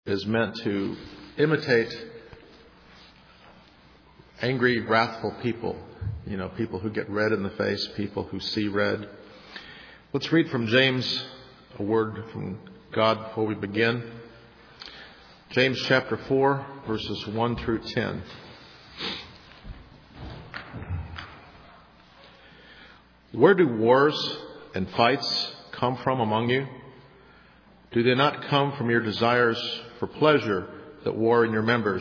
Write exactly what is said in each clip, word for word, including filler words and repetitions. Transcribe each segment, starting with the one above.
is meant to imitate angry, wrathful people. You know, people who get red in the face, people who see red. Let's read from James, a word from God before we begin. James chapter four, verses one through ten. Where do wars and fights come from among you? Do they not come from your desires for pleasure that war in your members?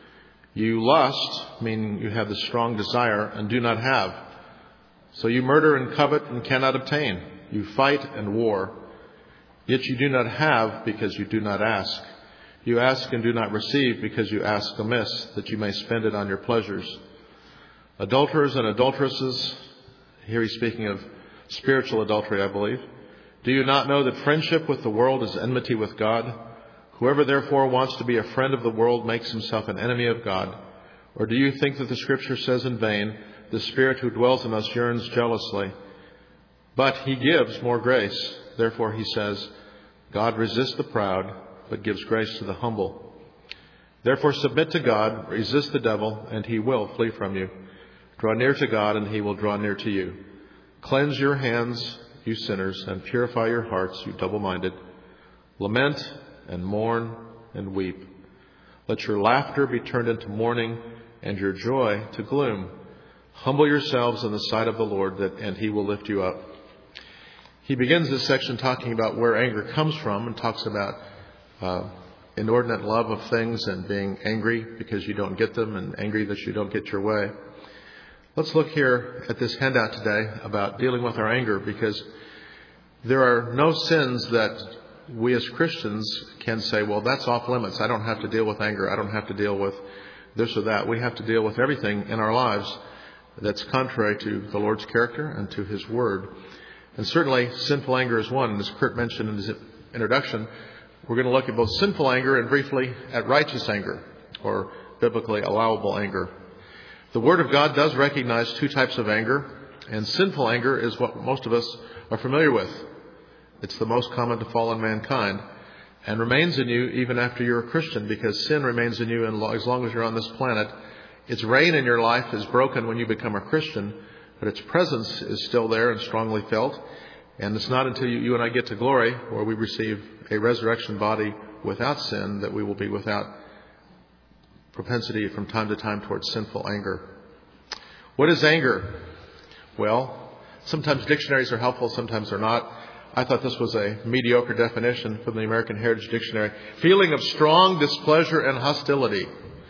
You lust, meaning you have the strong desire, and do not have. So you murder and covet and cannot obtain. You fight and war. Yet you do not have because you do not ask. You ask and do not receive because you ask amiss, that you may spend it on your pleasures. Adulterers and adulteresses, here he's speaking of spiritual adultery, I believe. Do you not know that friendship with the world is enmity with God? Whoever therefore wants to be a friend of the world makes himself an enemy of God. Or do you think that the Scripture says in vain, the Spirit who dwells in us yearns jealously? But he gives more grace. Therefore he says, God resists the proud, but gives grace to the humble. Therefore submit to God, resist the devil, and he will flee from you. Draw near to God, and he will draw near to you. Cleanse your hands, you sinners, and purify your hearts, you double-minded. Lament and mourn and weep. Let your laughter be turned into mourning and your joy to gloom. Humble yourselves in the sight of the Lord, that, and he will lift you up. He begins this section talking about where anger comes from and talks about uh, inordinate love of things and being angry because you don't get them and angry that you don't get your way. Let's look here at this handout today about dealing with our anger, because there are no sins that we as Christians can say, well, that's off limits. I don't have to deal with anger. I don't have to deal with this or that. We have to deal with everything in our lives that's contrary to the Lord's character and to His Word. And certainly sinful anger is one. And as Kurt mentioned in his introduction, we're going to look at both sinful anger and briefly at righteous anger, or biblically allowable anger. The Word of God does recognize two types of anger, and sinful anger is what most of us are familiar with. It's the most common to fallen mankind and remains in you even after you're a Christian, because sin remains in you as long as you're on this planet. Its reign in your life is broken when you become a Christian, but its presence is still there and strongly felt. And it's not until you, you and I get to glory, where we receive a resurrection body without sin, that we will be without propensity from time to time towards sinful anger. What is anger? Well, sometimes dictionaries are helpful, sometimes they're not. I thought this was a mediocre definition from the American Heritage Dictionary. Feeling of strong displeasure and hostility.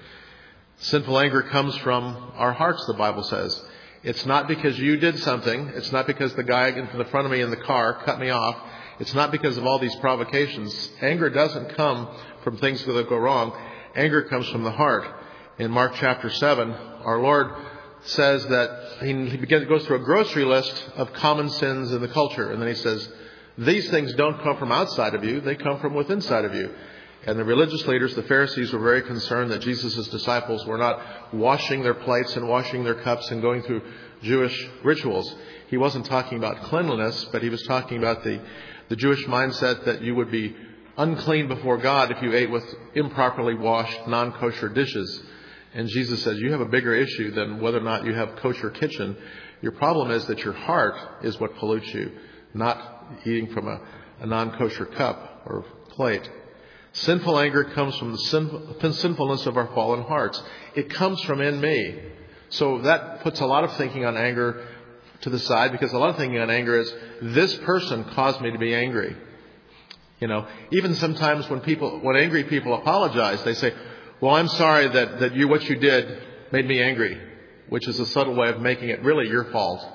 Sinful anger comes from our hearts, the Bible says. It's not because you did something. It's not because the guy in the front of me in the car cut me off. It's not because of all these provocations. Anger doesn't come from things that go wrong. Anger comes from the heart. In Mark chapter seven, our Lord says that he, he begins, goes through a grocery list of common sins in the culture. And then he says, these things don't come from outside of you. They come from within inside of you. And the religious leaders, the Pharisees, were very concerned that Jesus' disciples were not washing their plates and washing their cups and going through Jewish rituals. He wasn't talking about cleanliness, but he was talking about the, the Jewish mindset that you would be unclean before God if you ate with improperly washed, non-kosher dishes. And Jesus says, you have a bigger issue than whether or not you have kosher kitchen. Your problem is that your heart is what pollutes you, not eating from a, a non-kosher cup or plate. Sinful anger comes from the sin, sinfulness of our fallen hearts. It comes from in me. So that puts a lot of thinking on anger to the side, because a lot of thinking on anger is, this person caused me to be angry. You know, even sometimes when people, when angry people apologize, they say, well, I'm sorry that, that you, what you did made me angry, which is a subtle way of making it really your fault.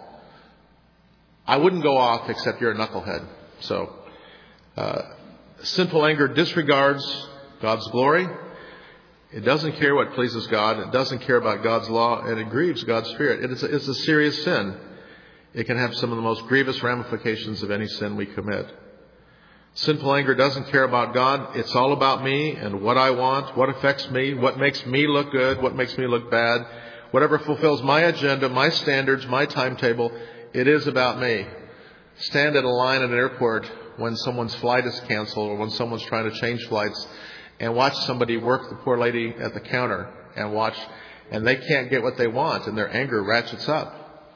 I wouldn't go off except you're a knucklehead. So, uh, sinful anger disregards God's glory. It doesn't care what pleases God. It doesn't care about God's law, and it grieves God's Spirit. It is a, it's a serious sin. It can have some of the most grievous ramifications of any sin we commit. Sinful anger doesn't care about God. It's all about me and what I want, what affects me, what makes me look good, what makes me look bad. Whatever fulfills my agenda, my standards, my timetable, it is about me. Stand at a line at an airport when someone's flight is canceled or when someone's trying to change flights, and watch somebody work the poor lady at the counter and watch, and they can't get what they want and their anger ratchets up.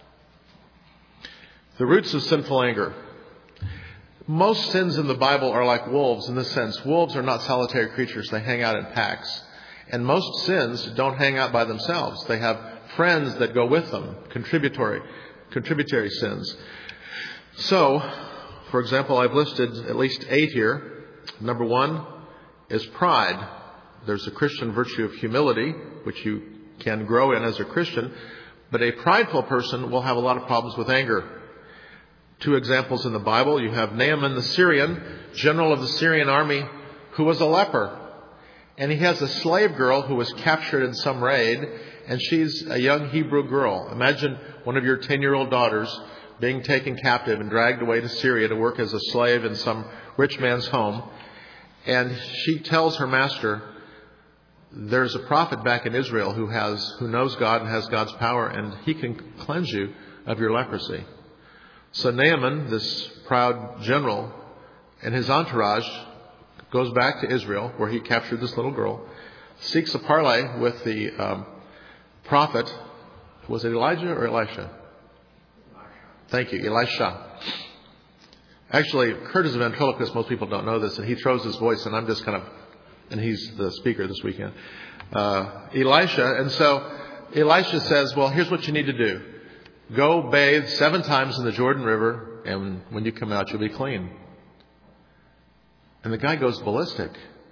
The roots of sinful anger. Most sins in the Bible are like wolves in this sense. Wolves are not solitary creatures. They hang out in packs. And most sins don't hang out by themselves. They have friends that go with them, contributory, contributory sins. So, for example, I've listed at least eight here. Number one is pride. There's a Christian virtue of humility, which you can grow in as a Christian. But a prideful person will have a lot of problems with anger. Two examples in the Bible. You have Naaman the Syrian, general of the Syrian army, who was a leper. And he has a slave girl who was captured in some raid, and she's a young Hebrew girl. Imagine one of your ten-year-old daughters being taken captive and dragged away to Syria to work as a slave in some rich man's home. And she tells her master, there's a prophet back in Israel who has, who knows God and has God's power, and he can cleanse you of your leprosy. So Naaman, this proud general, and his entourage goes back to Israel, where he captured this little girl, seeks a parley with the um, prophet. Was it Elijah or Elisha? Thank you, Elisha. Actually, Kurt is a ventriloquist. Most people don't know this, and he throws his voice, and I'm just kind of, and he's the speaker this weekend. Uh, Elisha, and so Elisha says, well, here's what you need to do. Go bathe seven times in the Jordan River, and when you come out, you'll be clean. And the guy goes ballistic.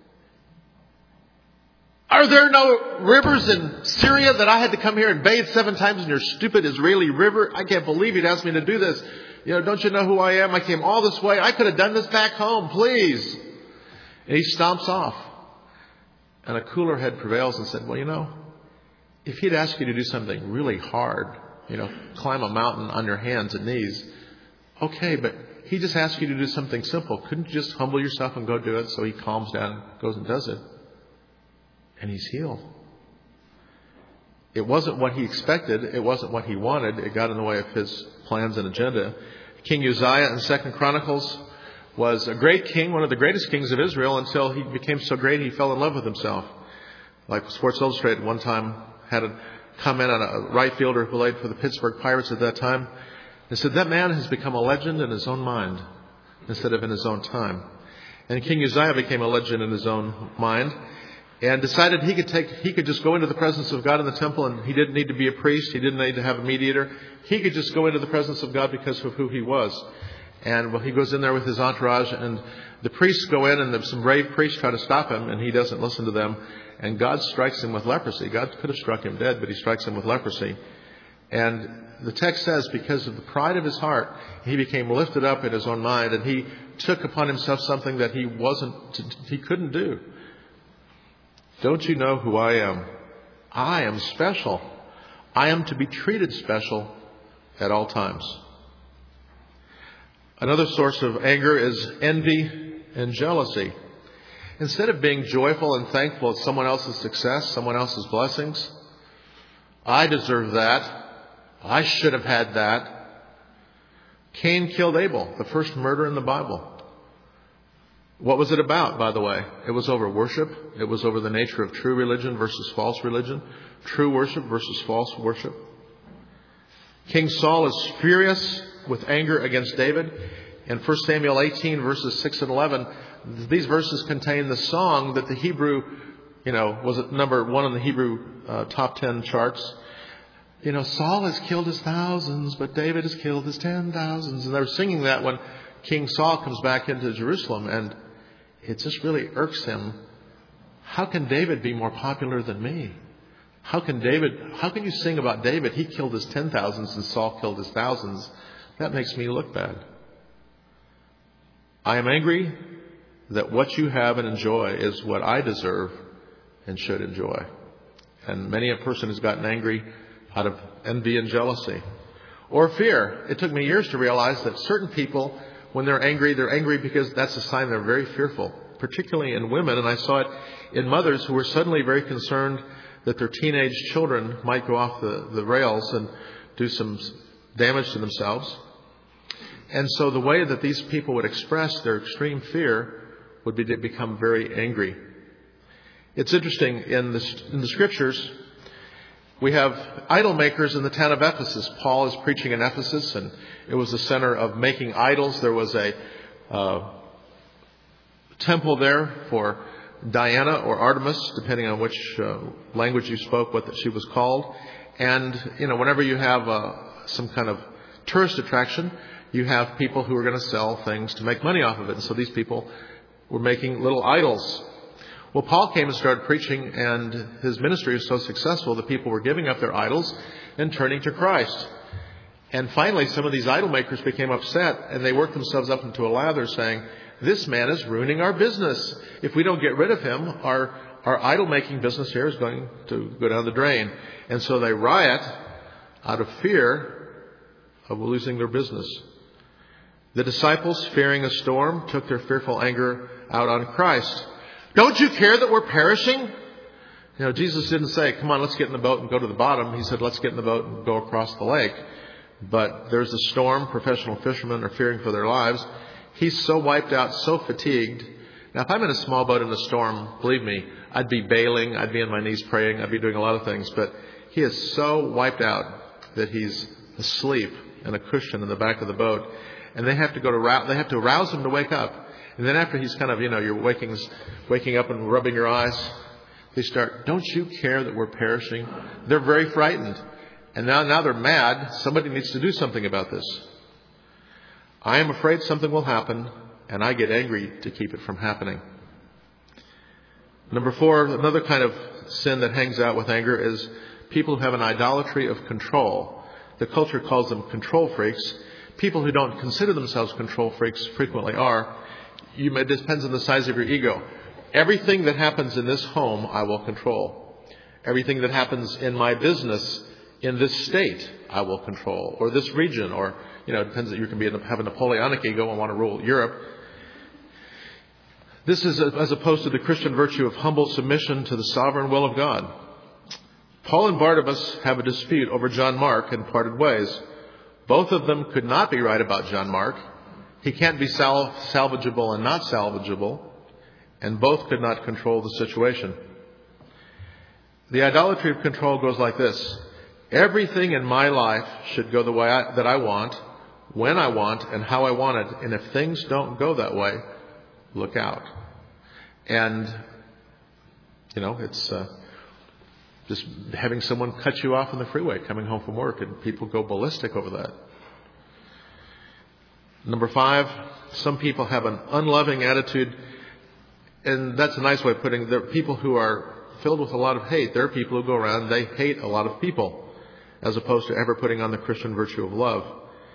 Are there no rivers in Syria that I had to come here and bathe seven times in your stupid Israeli river? I can't believe you'd ask me to do this. You know, don't you know who I am? I came all this way. I could have done this back home, please. And he stomps off. And a cooler head prevails and said, well, you know, if he'd asked you to do something really hard, you know, climb a mountain on your hands and knees, okay, but he just asked you to do something simple. Couldn't you just humble yourself and go do it? So he calms down, goes and does it. And he's healed. It wasn't what he expected. It wasn't what he wanted. It got in the way of his plans and agenda. King Uzziah in Second Chronicles was a great king, one of the greatest kings of Israel, until he became so great he fell in love with himself. Like Sports Illustrated one time had a comment on a right fielder who played for the Pittsburgh Pirates at that time. They said, that man has become a legend in his own mind instead of in his own time. And King Uzziah became a legend in his own mind and decided he could take, he could just go into the presence of God in the temple, and he didn't need to be a priest. He didn't need to have a mediator. He could just go into the presence of God because of who he was. And well, he goes in there with his entourage, and the priests go in, and some brave priests try to stop him, and he doesn't listen to them. And God strikes him with leprosy. God could have struck him dead, but he strikes him with leprosy. And the text says, because of the pride of his heart, he became lifted up in his own mind, and he took upon himself something that he wasn't, he couldn't do. Don't you know who I am? I am special. I am to be treated special at all times. Another source of anger is envy and jealousy. Instead of being joyful and thankful at someone else's success, someone else's blessings, I deserve that. I should have had that. Cain killed Abel, the first murder in the Bible. What was it about, by the way? It was over worship. It was over the nature of true religion versus false religion. True worship versus false worship. King Saul is furious with anger against David. In First Samuel eighteen, verses six and eleven, these verses contain the song that the Hebrew, you know, was at number one on the Hebrew uh, top ten charts. You know, Saul has killed his thousands, but David has killed his ten thousands. And they're singing that when King Saul comes back into Jerusalem, and it just really irks him. How can David be more popular than me? How can David, how can you sing about David? He killed his ten thousands and Saul killed his thousands. That makes me look bad. I am angry that what you have and enjoy is what I deserve and should enjoy. And many a person has gotten angry out of envy and jealousy. Or fear. It took me years to realize that certain people, when they're angry, they're angry because that's a sign they're very fearful, particularly in women. And I saw it in mothers who were suddenly very concerned that their teenage children might go off the, the rails and do some damage to themselves. And so the way that these people would express their extreme fear would be to become very angry. It's interesting, in the, in the scriptures, we have idol makers in the town of Ephesus. Paul is preaching in Ephesus, and it was the center of making idols. There was a uh, temple there for Diana or Artemis, depending on which uh, language you spoke, what she was called. And, you know, whenever you have uh, some kind of tourist attraction, you have people who are going to sell things to make money off of it. And so these people were making little idols. Well, Paul came and started preaching, and his ministry was so successful that people were giving up their idols and turning to Christ. And finally, some of these idol makers became upset, and they worked themselves up into a lather saying, this man is ruining our business. If we don't get rid of him, our, our idol-making business here is going to go down the drain. And so they riot out of fear of losing their business. The disciples, fearing a storm, took their fearful anger out on Christ. Don't you care that we're perishing? You know, Jesus didn't say, come on, let's get in the boat and go to the bottom. He said, let's get in the boat and go across the lake. But there's a storm. Professional fishermen are fearing for their lives. He's so wiped out, so fatigued. Now, if I'm in a small boat in a storm, believe me, I'd be bailing. I'd be on my knees praying. I'd be doing a lot of things. But he is so wiped out that he's asleep in a cushion in the back of the boat. And they have to go to, they have to arouse him to wake up. And then after he's kind of, you know, you're waking, waking up and rubbing your eyes, they start, don't you care that we're perishing? They're very frightened. And now, now they're mad. Somebody needs to do something about this. I am afraid something will happen, and I get angry to keep it from happening. Number four, another kind of sin that hangs out with anger is people who have an idolatry of control. The culture calls them control freaks. People who don't consider themselves control freaks frequently are. You, it depends on the size of your ego. Everything that happens in this home, I will control. Everything that happens in my business, in this state, I will control. Or this region, or, you know, it depends that you can be have a Napoleonic ego and want to rule Europe. This is as opposed to the Christian virtue of humble submission to the sovereign will of God. Paul and Barnabas have a dispute over John Mark and parted ways. Both of them could not be right about John Mark. He can't be sal- salvageable and not salvageable. And both could not control the situation. The idolatry of control goes like this. Everything in my life should go the way I, that I want, when I want, and how I want it. And if things don't go that way, look out. And, you know, it's uh, just having someone cut you off on the freeway coming home from work, and people go ballistic over that. Number five, some people have an unloving attitude, and that's a nice way of putting it. There are people who are filled with a lot of hate. There are people who go around, they hate a lot of people, as opposed to ever putting on the Christian virtue of love.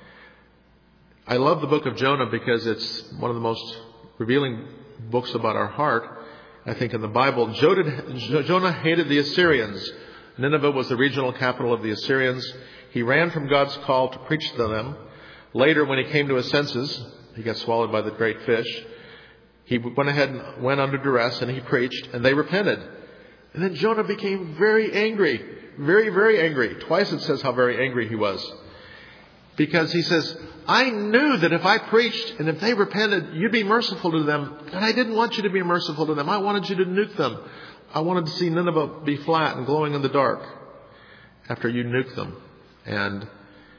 I love the book of Jonah because it's one of the most revealing books about our heart, I think, in the Bible. Jonah hated the Assyrians. Nineveh was the regional capital of the Assyrians. He ran from God's call to preach to them. Later, when he came to his senses, he got swallowed by the great fish. He went ahead and went under duress, and he preached, and they repented. And then Jonah became very angry, very, very angry. Twice it says how very angry he was. Because he says, I knew that if I preached and if they repented, you'd be merciful to them. And I didn't want you to be merciful to them. I wanted you to nuke them. I wanted to see Nineveh be flat and glowing in the dark after you nuke them. And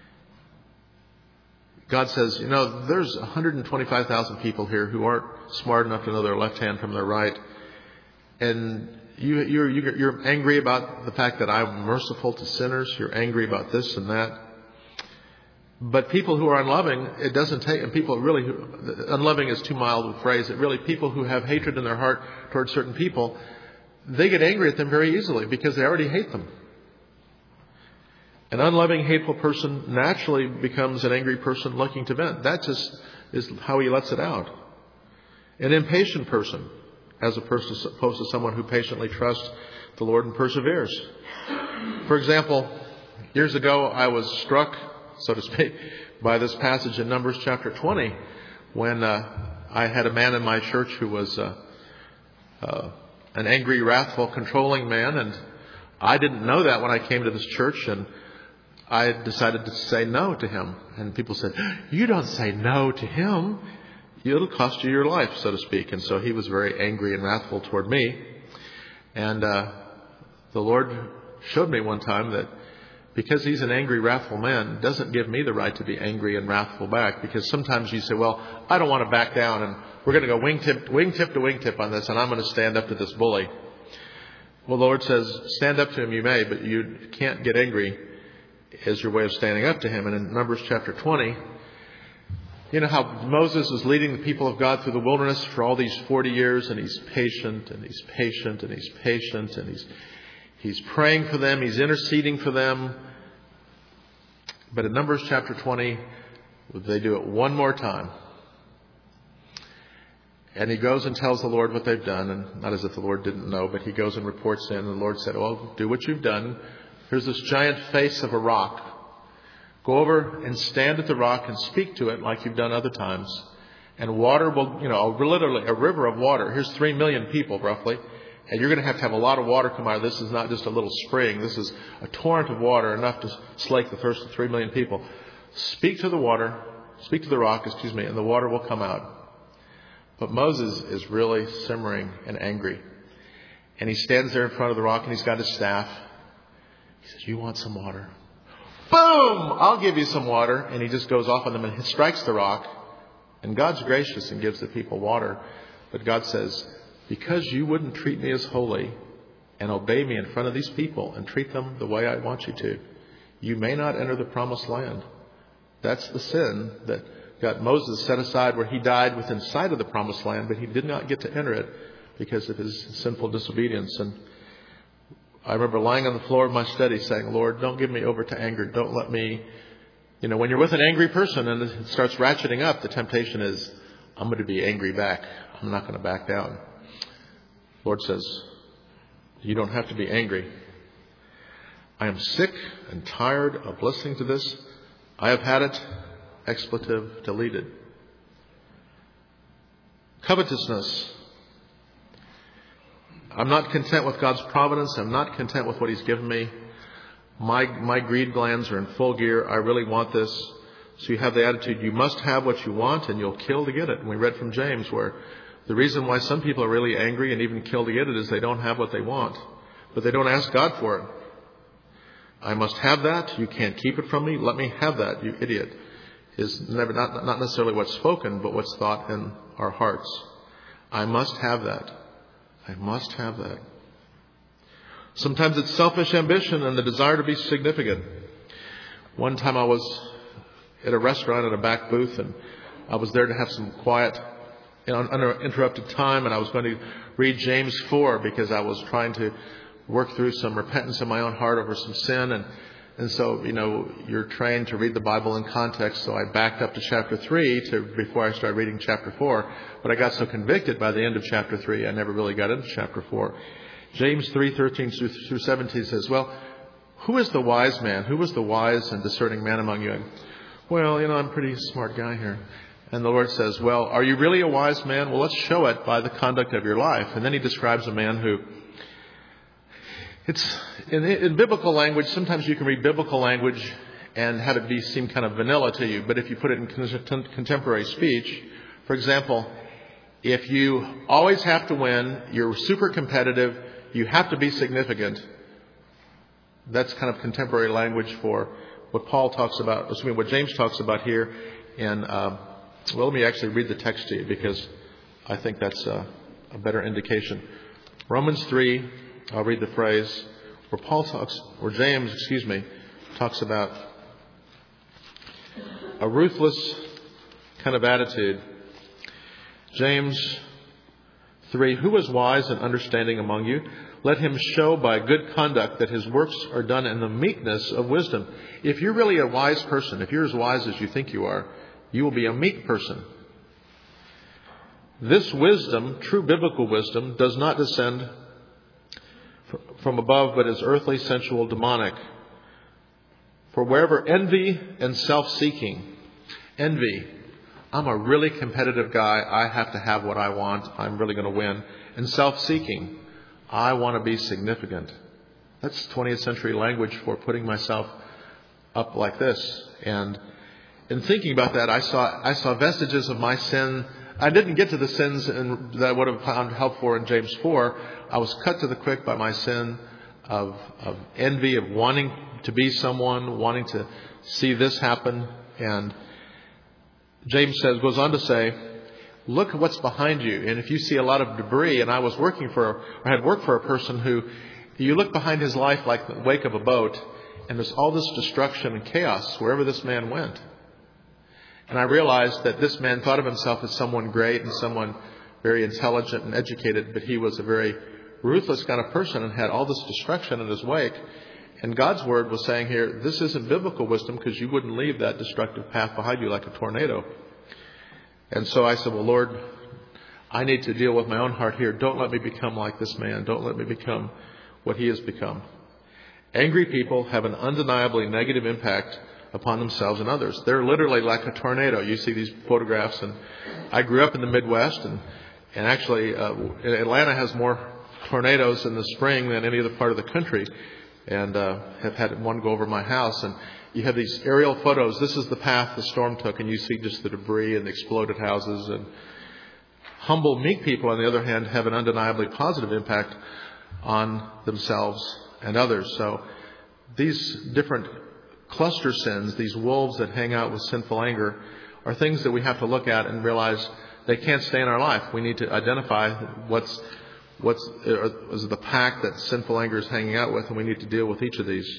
God says, you know, there's one hundred twenty-five thousand people here who aren't smart enough to know their left hand from their right. And you, you're, you're angry about the fact that I'm merciful to sinners. You're angry about this and that. But people who are unloving, it doesn't take, and people really, unloving is too mild a phrase. It really, people who have hatred in their heart towards certain people, they get angry at them very easily because they already hate them. An unloving, hateful person naturally becomes an angry person looking to vent. That just is how he lets it out. An impatient person, as opposed to someone who patiently trusts the Lord and perseveres. For example, years ago I was struck, so to speak, by this passage in Numbers chapter twenty, when uh, I had a man in my church who was uh, uh, an angry, wrathful, controlling man, and I didn't know that when I came to this church, and I decided to say no to him. And people said, you don't say no to him. It'll cost you your life, so to speak. And so he was very angry and wrathful toward me. And uh, the Lord showed me one time that because he's an angry, wrathful man, doesn't give me the right to be angry and wrathful back. Because sometimes you say, well, I don't want to back down, and we're going to go wingtip, wingtip to wingtip on this, and I'm going to stand up to this bully. Well, the Lord says, stand up to him you may, but you can't get angry as your way of standing up to him. And in Numbers chapter twenty, you know how Moses is leading the people of God through the wilderness for all these forty years, and he's patient, and he's patient, and he's patient, and he's he's praying for them, he's interceding for them. But in Numbers chapter twenty, they do it one more time. And he goes and tells the Lord what they've done, and not as if the Lord didn't know, but he goes and reports in, and the Lord said, well, do what you've done. Here's this giant face of a rock. Go over and stand at the rock and speak to it like you've done other times. And water will, you know, literally a river of water. Here's three million people roughly. And you're going to have to have a lot of water come out. This is not just a little spring. This is a torrent of water, enough to slake the thirst of three million people. Speak to the water, speak to the rock, excuse me, and the water will come out. But Moses is really simmering and angry. And he stands there in front of the rock and he's got his staff. He says, you want some water? Boom! I'll give you some water. And he just goes off on them and strikes the rock. And God's gracious and gives the people water. But God says, because you wouldn't treat me as holy and obey me in front of these people and treat them the way I want you to, you may not enter the promised land. That's the sin that got Moses set aside, where he died within sight of the promised land, but he did not get to enter it because of his sinful disobedience. And I remember lying on the floor of my study saying, Lord, don't give me over to anger. Don't let me, you know, when you're with an angry person and it starts ratcheting up, the temptation is, I'm going to be angry back. I'm not going to back down. Lord says, you don't have to be angry. I am sick and tired of listening to this. I have had it. Expletive deleted. Covetousness. I'm not content with God's providence. I'm not content with what he's given me. My, my greed glands are in full gear. I really want this. So you have the attitude, you must have what you want and you'll kill to get it. And we read from James where the reason why some people are really angry and even kill to get it is they don't have what they want. But they don't ask God for it. I must have that. You can't keep it from me. Let me have that, you idiot. Is never not, not necessarily what's spoken, but what's thought in our hearts. I must have that. I must have that. Sometimes it's selfish ambition and the desire to be significant. One time I was at a restaurant in a back booth, and I was there to have some quiet, you know, uninterrupted time, and I was going to read James four because I was trying to work through some repentance in my own heart over some sin. And And so, you know, you're trained to read the Bible in context. So I backed up to chapter three to before I started reading chapter four. But I got so convicted by the end of chapter three, I never really got into chapter four. James three thirteen through seventeen says, well, who is the wise man? Who was the wise and discerning man among you? And, well, you know, I'm a pretty smart guy here. And the Lord says, well, are you really a wise man? Well, let's show it by the conduct of your life. And then he describes a man who, It's in, in biblical language. Sometimes you can read biblical language and have it be seem kind of vanilla to you. But if you put it in contemporary speech, for example, if you always have to win, you're super competitive, you have to be significant. That's kind of contemporary language for what Paul talks about. Excuse me, what James talks about here. And uh, well, let me actually read the text to you because I think that's a, a better indication. Romans three. I'll read the phrase where Paul talks, or James, excuse me, talks about a ruthless kind of attitude. James three, who is wise and understanding among you? Let him show by good conduct that his works are done in the meekness of wisdom. If you're really a wise person, if you're as wise as you think you are, you will be a meek person. This wisdom, true biblical wisdom, does not descend from above, but is earthly, sensual, demonic. For wherever envy and self-seeking, envy, I'm a really competitive guy, I have to have what I want, I'm really going to win. And self-seeking, I want to be significant. That's twentieth century language for putting myself up like this. And in thinking about that, I saw I saw vestiges of my sin I didn't get to the sins in, that I would have found help for in James four. I was cut to the quick by my sin of, of envy, of wanting to be someone, wanting to see this happen. And James says, goes on to say, look at what's behind you. And if you see a lot of debris, and I was working for, or had worked for a person who, you look behind his life like the wake of a boat, and there's all this destruction and chaos wherever this man went. And I realized that this man thought of himself as someone great and someone very intelligent and educated, but he was a very ruthless kind of person and had all this destruction in his wake. And God's word was saying here, this isn't biblical wisdom, because you wouldn't leave that destructive path behind you like a tornado. And so I said, well, Lord, I need to deal with my own heart here. Don't let me become like this man. Don't let me become what he has become. Angry people have an undeniably negative impact upon themselves and others. They're literally like a tornado. You see these photographs, and I grew up in the Midwest, and, and actually uh, Atlanta has more tornadoes in the spring than any other part of the country, and uh, have had one go over my house. And you have these aerial photos. This is the path the storm took, and you see just the debris and the exploded houses. And humble, meek people, on the other hand, have an undeniably positive impact on themselves and others. So these different cluster sins, these wolves that hang out with sinful anger, are things that we have to look at and realize they can't stay in our life. We need to identify what's what's is the pack that sinful anger is hanging out with, and we need to deal with each of these.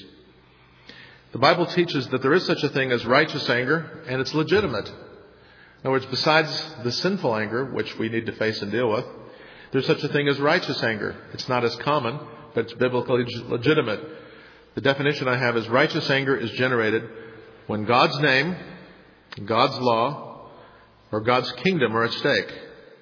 The Bible teaches that there is such a thing as righteous anger, and it's legitimate. In other words, besides the sinful anger, which we need to face and deal with, there's such a thing as righteous anger. It's not as common, but it's biblically legitimate. The definition I have is righteous anger is generated when God's name, God's law, or God's kingdom are at stake.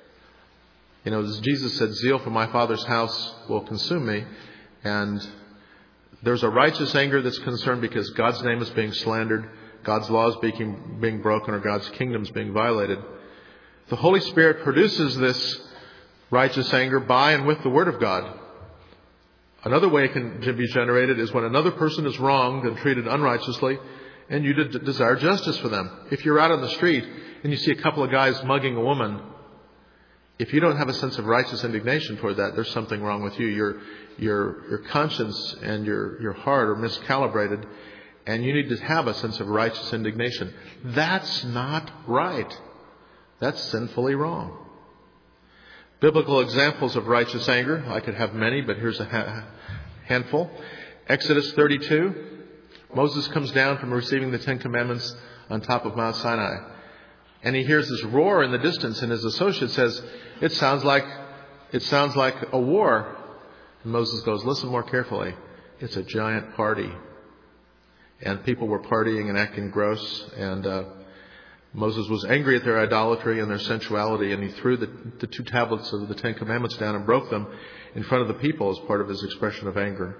You know, as Jesus said, zeal for my Father's house will consume me. And there's a righteous anger that's concerned because God's name is being slandered, God's law is being, being broken, or God's kingdom is being violated. The Holy Spirit produces this righteous anger by and with the Word of God. Another way it can be generated is when another person is wronged and treated unrighteously, and you de- desire justice for them. If you're out on the street and you see a couple of guys mugging a woman, if you don't have a sense of righteous indignation toward that, there's something wrong with you. Your your your conscience and your, your heart are miscalibrated, and you need to have a sense of righteous indignation. That's not right. That's sinfully wrong. Biblical examples of righteous anger, I could have many, but here's a ha- handful. Exodus thirty-two, Moses comes down from receiving the Ten Commandments on top of Mount Sinai. And he hears this roar in the distance, and his associate says, it sounds like it sounds like a war. And Moses goes, listen more carefully. It's a giant party. And people were partying and acting gross, and uh, Moses was angry at their idolatry and their sensuality, and he threw the, the two tablets of the Ten Commandments down and broke them in front of the people as part of his expression of anger.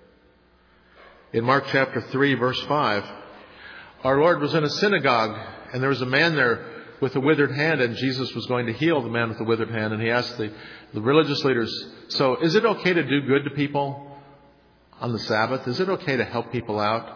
In Mark chapter three, verse five, our Lord was in a synagogue, and there was a man there with a withered hand, and Jesus was going to heal the man with the withered hand, and he asked the, the religious leaders, so is it okay to do good to people on the Sabbath? Is it okay to help people out?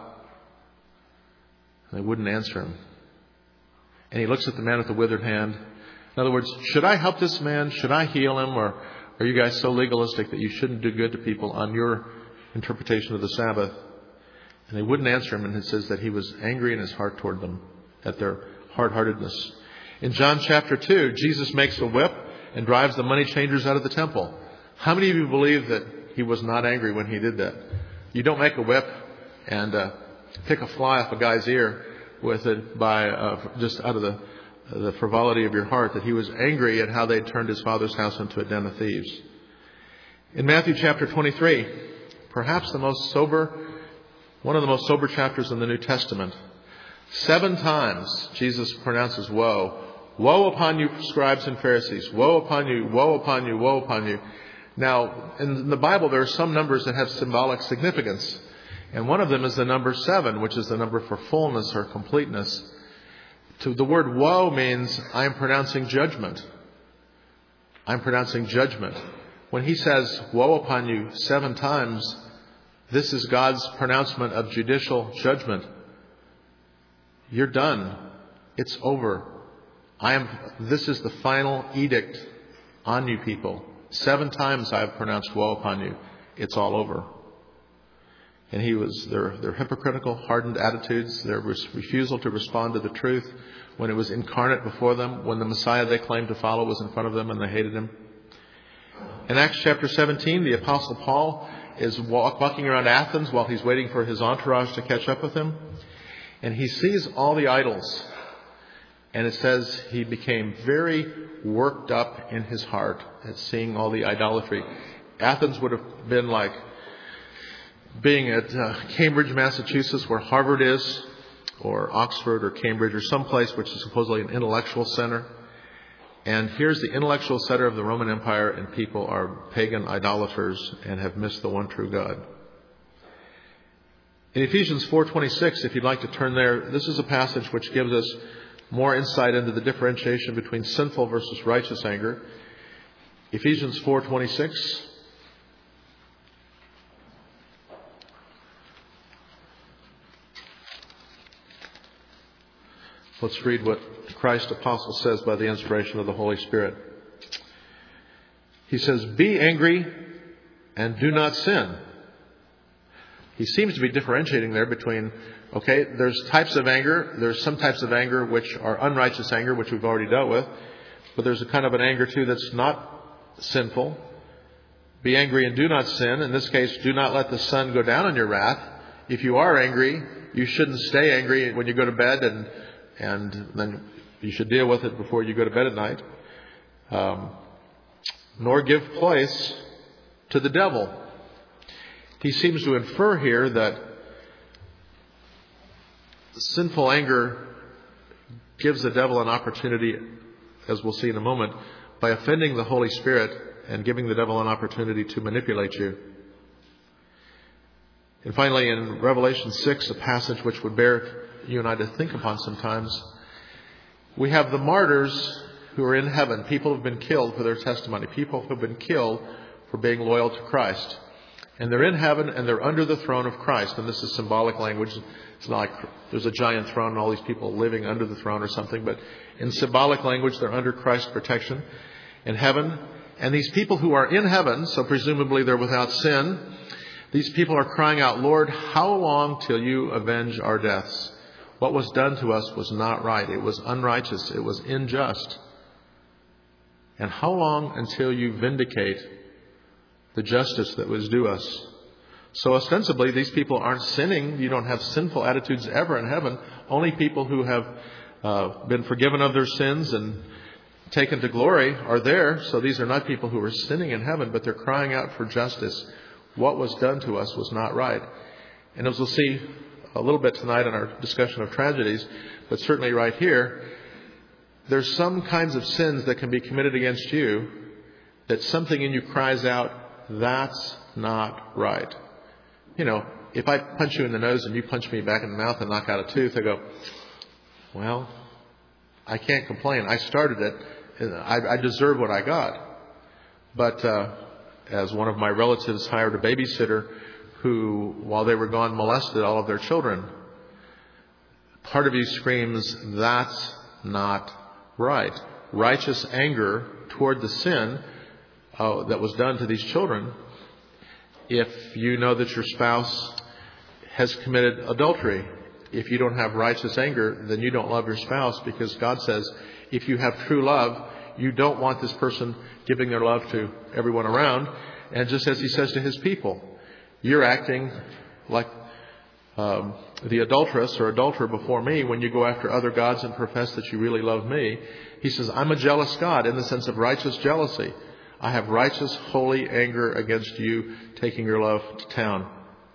And they wouldn't answer him. And he looks at the man with the withered hand. In other words, should I help this man? Should I heal him? Or are you guys so legalistic that you shouldn't do good to people on your interpretation of the Sabbath? And they wouldn't answer him, and it says that he was angry in his heart toward them at their hard-heartedness. In John chapter two, Jesus makes a whip and drives the money changers out of the temple. How many of you believe that he was not angry when he did that? You don't make a whip and uh, pick a fly off a guy's ear with it by uh, just out of the uh, the frivolity of your heart, that he was angry at how they turned his Father's house into a den of thieves. In Matthew chapter twenty-three, perhaps the most sober, one of the most sober chapters in the New Testament, seven times Jesus pronounces woe. Woe upon you, scribes and Pharisees. Woe upon you, woe upon you, woe upon you. Now, in the Bible, there are some numbers that have symbolic significance. And one of them is the number seven, which is the number for fullness or completeness. To the word woe means I'm pronouncing judgment. I'm pronouncing judgment. When he says woe upon you seven times, this is God's pronouncement of judicial judgment. You're done. It's over. I am, this is the final edict on you people. Seven times I have pronounced woe upon you. It's all over. And he was, their, their hypocritical, hardened attitudes, their refusal to respond to the truth when it was incarnate before them, when the Messiah they claimed to follow was in front of them and they hated him. In Acts chapter seventeen, the Apostle Paul is walk, walking around Athens while he's waiting for his entourage to catch up with him. And he sees all the idols. And it says he became very worked up in his heart at seeing all the idolatry. Athens would have been like being at uh, Cambridge, Massachusetts, where Harvard is, or Oxford or Cambridge, or someplace which is supposedly an intellectual center. And here's the intellectual center of the Roman Empire, and people are pagan idolaters and have missed the one true God. In Ephesians four twenty-six, if you'd like to turn there, this is a passage which gives us more insight into the differentiation between sinful versus righteous anger. Ephesians four twenty-six. Let's read what Christ Apostle says by the inspiration of the Holy Spirit. He says, "Be angry and do not sin." He seems to be differentiating there between, okay, there's types of anger. There's some types of anger which are unrighteous anger, which we've already dealt with. But there's a kind of an anger, too, that's not sinful. Be angry and do not sin. In this case, do not let the sun go down on your wrath. If you are angry, you shouldn't stay angry when you go to bed, and and then you should deal with it before you go to bed at night. Um, nor give place to the devil. He seems to infer here that sinful anger gives the devil an opportunity, as we'll see in a moment, by offending the Holy Spirit and giving the devil an opportunity to manipulate you. And finally, in Revelation six, a passage which would bear you and I to think upon sometimes, we have the martyrs who are in heaven. People who have been killed for their testimony. People who have been killed for being loyal to Christ. And they're in heaven and they're under the throne of Christ. And this is symbolic language. It's not like there's a giant throne and all these people living under the throne or something. But in symbolic language, they're under Christ's protection in heaven. And these people who are in heaven, so presumably they're without sin, these people are crying out, "Lord, how long till you avenge our deaths? What was done to us was not right. It was unrighteous. It was unjust. And how long until you vindicate the justice that was due us?" So ostensibly, these people aren't sinning. You don't have sinful attitudes ever in heaven. Only people who have uh, been forgiven of their sins and taken to glory are there. So these are not people who are sinning in heaven, but they're crying out for justice. What was done to us was not right. And as we'll see a little bit tonight in our discussion of tragedies, but certainly right here, there's some kinds of sins that can be committed against you that something in you cries out, "That's not right." You know, if I punch you in the nose and you punch me back in the mouth and knock out a tooth, I go, well, I can't complain. I started it. I, I deserve what I got. But uh, as one of my relatives hired a babysitter who, while they were gone, molested all of their children, part of you screams, "That's not right." Righteous anger toward the sin uh, that was done to these children. If you know that your spouse has committed adultery, if you don't have righteous anger, then you don't love your spouse, because God says if you have true love, you don't want this person giving their love to everyone around. And just as he says to his people, you're acting like um, the adulteress or adulterer before me when you go after other gods and profess that you really love me. He says, I'm a jealous God in the sense of righteous jealousy. I have righteous, holy anger against you taking your love to town.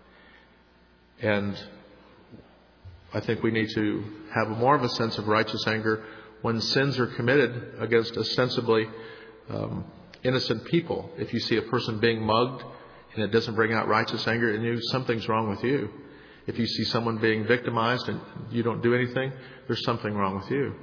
And I think we need to have more of a sense of righteous anger when sins are committed against ostensibly um, innocent people. If you see a person being mugged and it doesn't bring out righteous anger in you, something's wrong with you. If you see someone being victimized and you don't do anything, there's something wrong with you.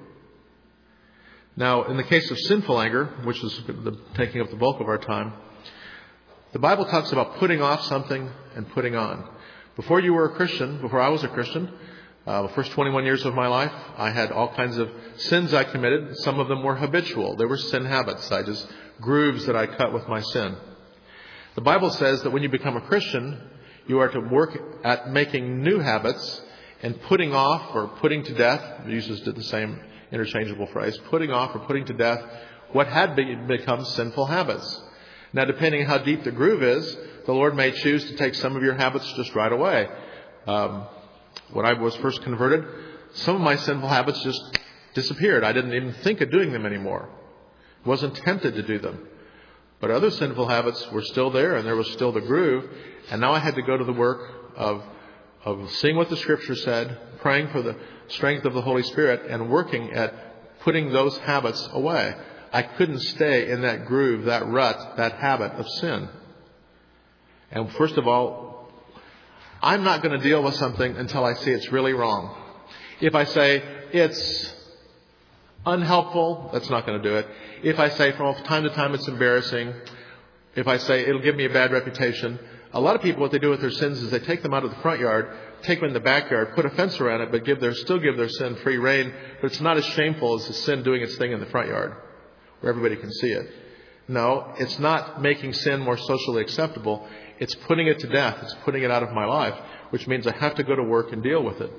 Now, in the case of sinful anger, which is the, taking up the bulk of our time, the Bible talks about putting off something and putting on. Before you were a Christian, before I was a Christian, Uh, the first twenty-one years of my life, I had all kinds of sins I committed. Some of them were habitual. They were sin habits. I just grooves that I cut with my sin. The Bible says that when you become a Christian, you are to work at making new habits and putting off or putting to death, it uses the same interchangeable phrase, putting off or putting to death what had be, become sinful habits. Now, depending on how deep the groove is, the Lord may choose to take some of your habits just right away. Um, when I was first converted, some of my sinful habits just disappeared. I didn't even think of doing them anymore. Wasn't tempted to do them. But other sinful habits were still there, and there was still the groove. And now I had to go to the work of of seeing what the Scripture said, praying for the strength of the Holy Spirit, and working at putting those habits away. I couldn't stay in that groove, that rut, that habit of sin. And first of all, I'm not going to deal with something until I see it's really wrong. If I say it's unhelpful, that's not going to do it. If I say from time to time it's embarrassing, if I say it'll give me a bad reputation, a lot of people, what they do with their sins is they take them out of the front yard, take them in the backyard, put a fence around it, but give their still give their sin free rein. But it's not as shameful as the sin doing its thing in the front yard, where everybody can see it. No, it's not making sin more socially acceptable. It's putting it to death. It's putting it out of my life, which means I have to go to work and deal with it.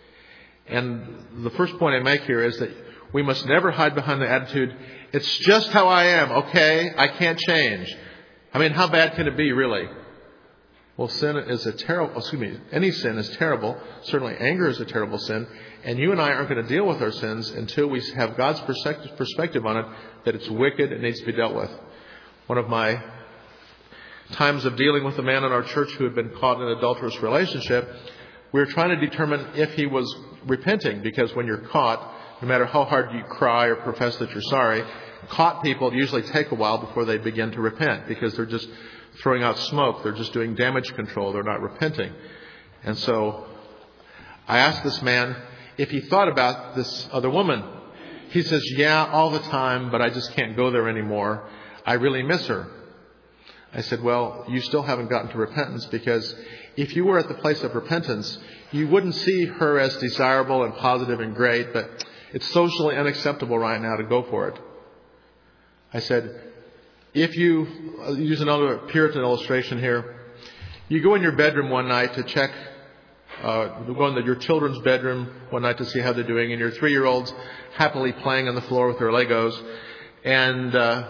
And the first point I make here is that we must never hide behind the attitude, it's just how I am, okay? I can't change. I mean, how bad can it be, really? Well, sin is a terrible, excuse me, any sin is terrible. Certainly anger is a terrible sin. And you and I aren't going to deal with our sins until we have God's perspective on it, that it's wicked and needs to be dealt with. One of my times of dealing with a man in our church who had been caught in an adulterous relationship, we were trying to determine if he was repenting, because when you're caught, no matter how hard you cry or profess that you're sorry, caught people usually take a while before they begin to repent, because they're just throwing out smoke. They're just doing damage control. They're not repenting. And so I asked this man if he thought about this other woman. He says, yeah, all the time, but I just can't go there anymore. I really miss her. I said, well, you still haven't gotten to repentance, because if you were at the place of repentance, you wouldn't see her as desirable and positive and great, but it's socially unacceptable right now to go for it. I said, if you uh, use another Puritan illustration here, you go in your bedroom one night to check, uh, go into your children's bedroom one night to see how they're doing, and your three-year-old's happily playing on the floor with their Legos, and uh,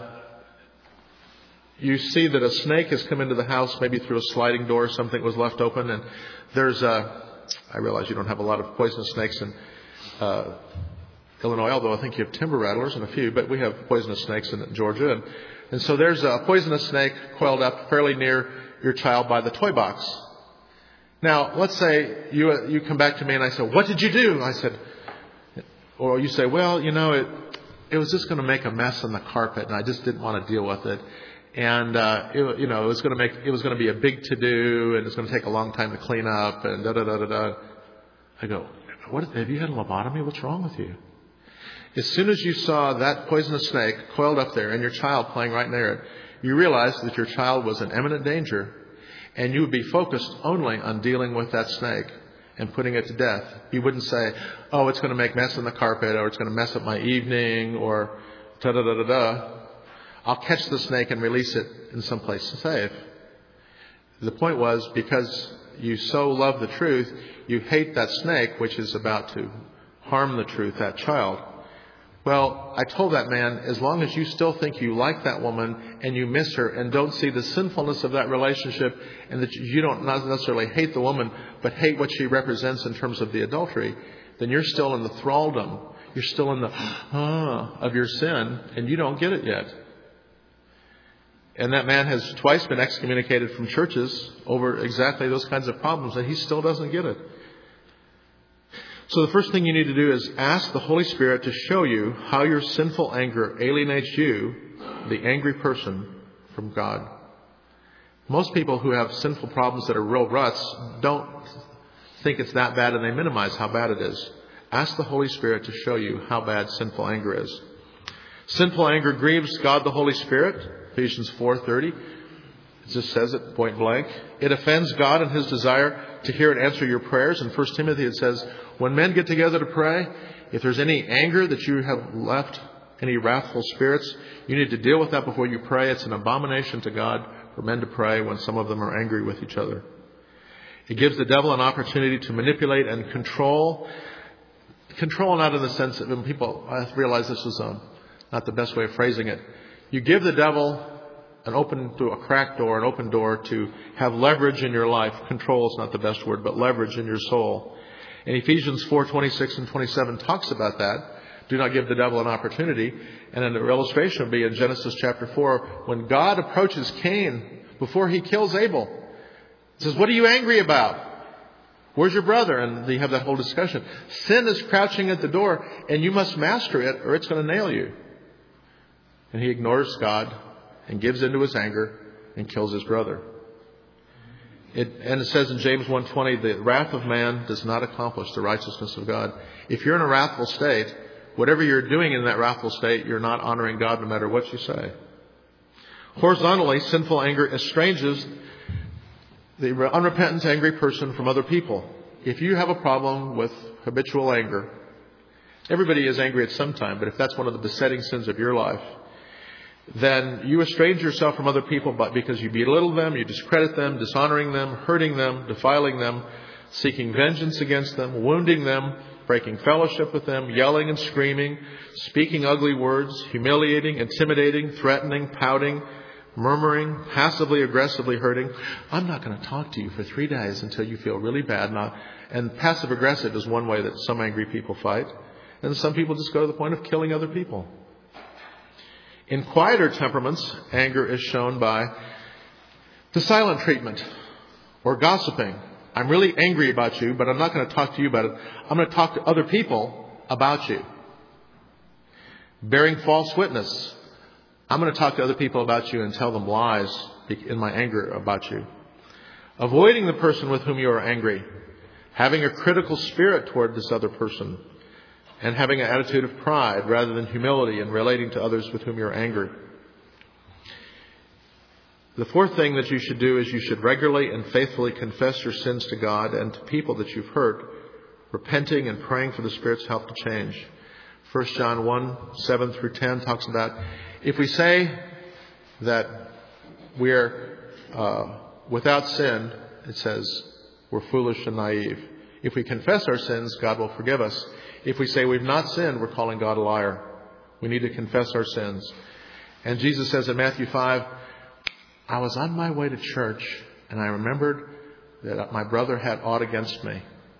you see that a snake has come into the house, maybe through a sliding door, something was left open, and there's a, I realize you don't have a lot of poisonous snakes in uh, Illinois, although I think you have timber rattlers and a few, but we have poisonous snakes in Georgia, and And so there's a poisonous snake coiled up fairly near your child by the toy box. Now, let's say you you come back to me and I say, what did you do? I said, or you say, well, you know, it it was just going to make a mess on the carpet, and I just didn't want to deal with it. And, uh, it, you know, it was going to make, it was going to be a big to-do, and it's going to take a long time to clean up, and da-da-da-da-da. I go, what, have you had a lobotomy? What's wrong with you? As soon as you saw that poisonous snake coiled up there and your child playing right near it, you realized that your child was in imminent danger, and you would be focused only on dealing with that snake and putting it to death. You wouldn't say, oh, it's going to make mess on the carpet, or it's going to mess up my evening, or da-da-da-da-da. I'll catch the snake and release it in some place safe. The point was, because you so love the truth, you hate that snake, which is about to harm the truth, that child. Well, I told that man, as long as you still think you like that woman and you miss her and don't see the sinfulness of that relationship, and that you don't not necessarily hate the woman, but hate what she represents in terms of the adultery, then you're still in the thraldom. You're still in the ah of your sin, and you don't get it yet. And that man has twice been excommunicated from churches over exactly those kinds of problems, and he still doesn't get it. So the first thing you need to do is ask the Holy Spirit to show you how your sinful anger alienates you, the angry person, from God. Most people who have sinful problems that are real ruts don't think it's that bad, and they minimize how bad it is. Ask the Holy Spirit to show you how bad sinful anger is. Sinful anger grieves God the Holy Spirit. Ephesians four thirty. It just says it point blank. It offends God in His desire to hear and answer your prayers. In First Timothy it says, when men get together to pray, if there's any anger that you have left, any wrathful spirits, you need to deal with that before you pray. It's an abomination to God for men to pray when some of them are angry with each other. It gives the devil an opportunity to manipulate and control. Control not in the sense that when people, I realize this is um, not the best way of phrasing it. You give the devil an open to a cracked door, an open door to have leverage in your life. Control is not the best word, but leverage in your soul. And Ephesians four twenty-six and twenty-seven talks about that. Do not give the devil an opportunity. And an illustration would be in Genesis chapter four, when God approaches Cain before he kills Abel. He says, what are you angry about? Where's your brother? And they have that whole discussion. Sin is crouching at the door, and you must master it, or it's going to nail you. And he ignores God and gives into his anger and kills his brother. It, and it says in James one twenty, the wrath of man does not accomplish the righteousness of God. If you're in a wrathful state, whatever you're doing in that wrathful state, you're not honoring God no matter what you say. Horizontally, sinful anger estranges the unrepentant, angry person from other people. If you have a problem with habitual anger, everybody is angry at some time, but if that's one of the besetting sins of your life, then you estrange yourself from other people but because you belittle them, you discredit them, dishonoring them, hurting them, defiling them, seeking vengeance against them, wounding them, breaking fellowship with them, yelling and screaming, speaking ugly words, humiliating, intimidating, threatening, pouting, murmuring, passively aggressively hurting. I'm not going to talk to you for three days until you feel really bad. Now, and passive aggressive is one way that some angry people fight. And some people just go to the point of killing other people. In quieter temperaments, anger is shown by the silent treatment or gossiping. I'm really angry about you, but I'm not going to talk to you about it. I'm going to talk to other people about you. Bearing false witness. I'm going to talk to other people about you and tell them lies in my anger about you. Avoiding the person with whom you are angry. Having a critical spirit toward this other person. And having an attitude of pride rather than humility in relating to others with whom you're angry. The fourth thing that you should do is you should regularly and faithfully confess your sins to God and to people that you've hurt, repenting and praying for the Spirit's help to change. First John one, seven through ten talks about if we say that we're uh, without sin, it says we're foolish and naive. If we confess our sins, God will forgive us. If we say we've not sinned, we're calling God a liar. We need to confess our sins. And Jesus says in Matthew five, I was on my way to church and I remembered that my brother had aught against me.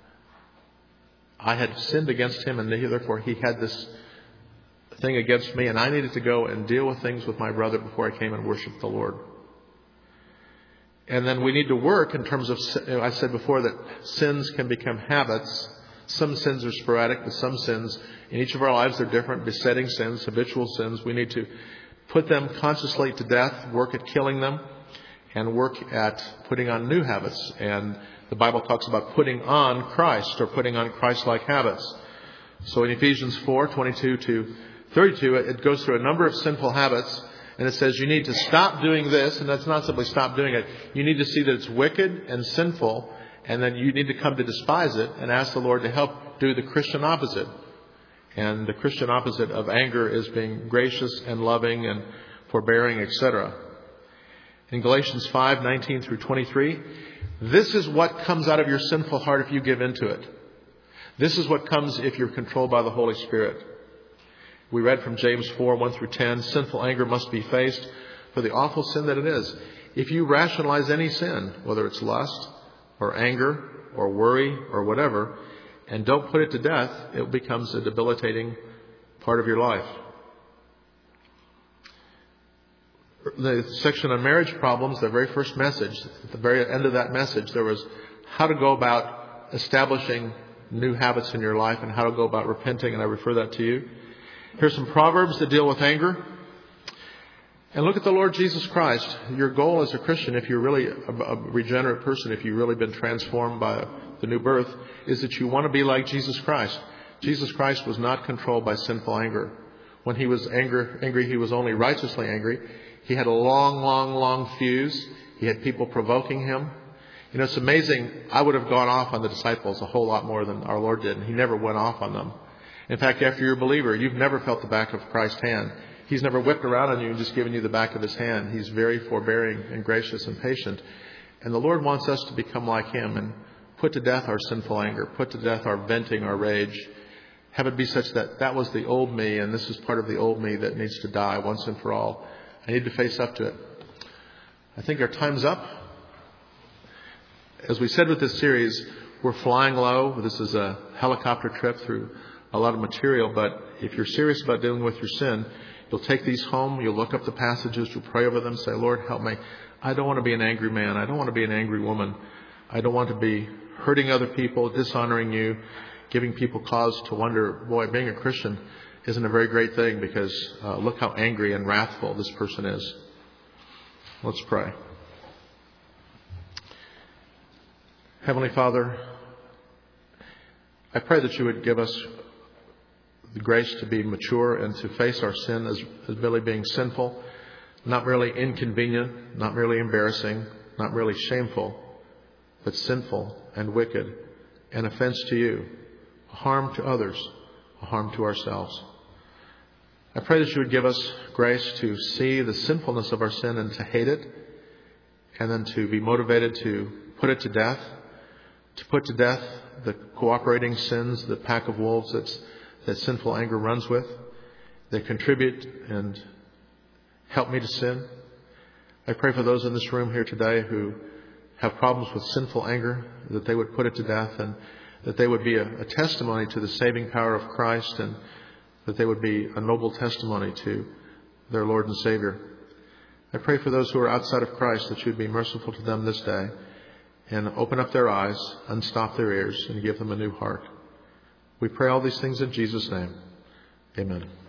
I had sinned against him and therefore he had this thing against me and I needed to go and deal with things with my brother before I came and worshiped the Lord. And then we need to work in terms of, I said before that sins can become habits. Some sins are sporadic, but some sins in each of our lives are different, besetting sins, habitual sins. We need to put them consciously to death, work at killing them, and work at putting on new habits. And the Bible talks about putting on Christ or putting on Christ-like habits. So in Ephesians four, twenty-two to thirty-two, it goes through a number of sinful habits. And it says you need to stop doing this, and that's not simply stop doing it. You need to see that it's wicked and sinful, and then you need to come to despise it and ask the Lord to help do the Christian opposite. And the Christian opposite of anger is being gracious and loving and forbearing, et cetera. In Galatians five, nineteen through twenty-three, this is what comes out of your sinful heart if you give into it. This is what comes if you're controlled by the Holy Spirit. We read from James four, one through ten, sinful anger must be faced for the awful sin that it is. If you rationalize any sin, whether it's lust or anger or worry or whatever, and don't put it to death, it becomes a debilitating part of your life. The section on marriage problems, the very first message, at the very end of that message, there was how to go about establishing new habits in your life and how to go about repenting, and I refer that to you. Here's some proverbs that deal with anger. And look at the Lord Jesus Christ. Your goal as a Christian, if you're really a regenerate person, if you've really been transformed by the new birth, is that you want to be like Jesus Christ. Jesus Christ was not controlled by sinful anger. When he was anger, angry, he was only righteously angry. He had a long, long, long fuse. He had people provoking him. You know, it's amazing. I would have gone off on the disciples a whole lot more than our Lord did, and he never went off on them. In fact, after you're a believer, you've never felt the back of Christ's hand. He's never whipped around on you and just given you the back of his hand. He's very forbearing and gracious and patient. And the Lord wants us to become like him and put to death our sinful anger, put to death our venting, our rage. Have it be such that that was the old me, and this is part of the old me that needs to die once and for all. I need to face up to it. I think our time's up. As we said with this series, we're flying low. This is a helicopter trip through a lot of material, but if you're serious about dealing with your sin, you'll take these home, you'll look up the passages, you'll pray over them, say, Lord, help me. I don't want to be an angry man. I don't want to be an angry woman. I don't want to be hurting other people, dishonoring you, giving people cause to wonder, boy, being a Christian isn't a very great thing because uh, look how angry and wrathful this person is. Let's pray. Heavenly Father, I pray that you would give us the grace to be mature and to face our sin as, as merely being sinful, not merely inconvenient, not merely embarrassing, not merely shameful, but sinful and wicked, an offense to you, a harm to others, a harm to ourselves. I pray that you would give us grace to see the sinfulness of our sin and to hate it, and then to be motivated to put it to death, to put to death the cooperating sins, the pack of wolves that's, that sinful anger runs with, that contribute and help me to sin. I pray for those in this room here today who have problems with sinful anger, that they would put it to death and that they would be a, a testimony to the saving power of Christ, and that they would be a noble testimony to their Lord and Savior. I pray for those who are outside of Christ that you would be merciful to them this day and open up their eyes, unstop their ears, and give them a new heart. We pray all these things in Jesus' name. Amen.